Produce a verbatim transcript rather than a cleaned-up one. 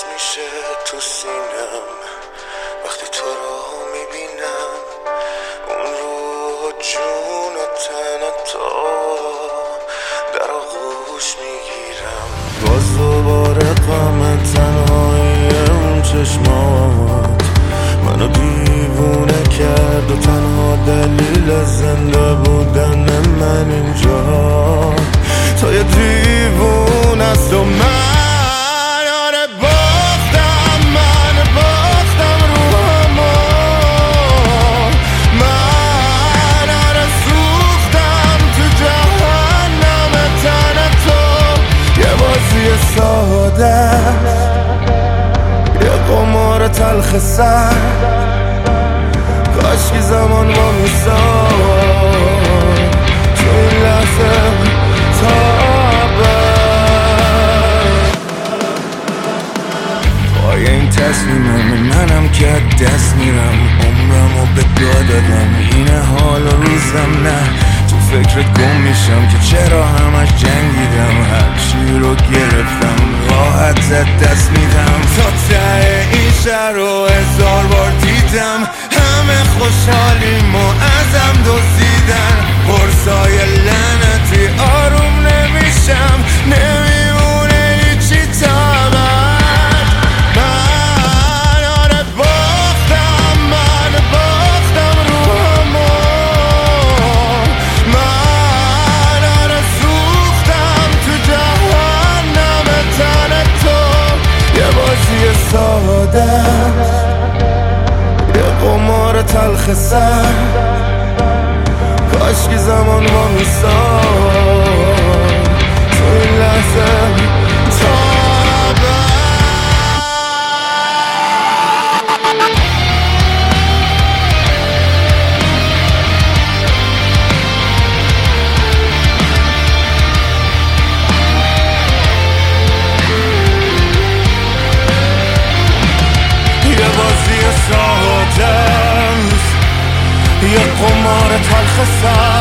میشه تو سینم وقتی تو رو میبینم، اون رو جون و تن تو در آغوش میگیرم. باز دوباره غم تنهایی اون چشمات منو دیوونه کرد و تنها دلیل زنده بودن من اینجا تو یه دیوون است و من آره باختم، من باختم روحمو، من آره سوختم تو جهنم تن تو. یه بازی ساده، یه قمار تلخ سر، کاش که زمان با میساد تو این لحظه تابه. پای این تصمیمم منم که دست میرم، عمرمو به دو دادم، اینه حال و روزم نه تو فکرت گم میشم که چرا همش جنگیدم، هر چی رو گرفتم راحت زد دست میدم. تا ته این شهر رو هزار بار دیدم، همه خوشحالیمو ازم دزدیدن، قرصای لعنتی آروم نمیشم، نمیمونه هیچی طبعا. من آره باختم، من باختم روحمو، من آره سوختم تو جهنم تن تو. یه بازی ساده، قمار تلخ سر، کاش که زمان با میساد تو این لحظه تابه. یه بازی ساده، یه قمار تلخ سر،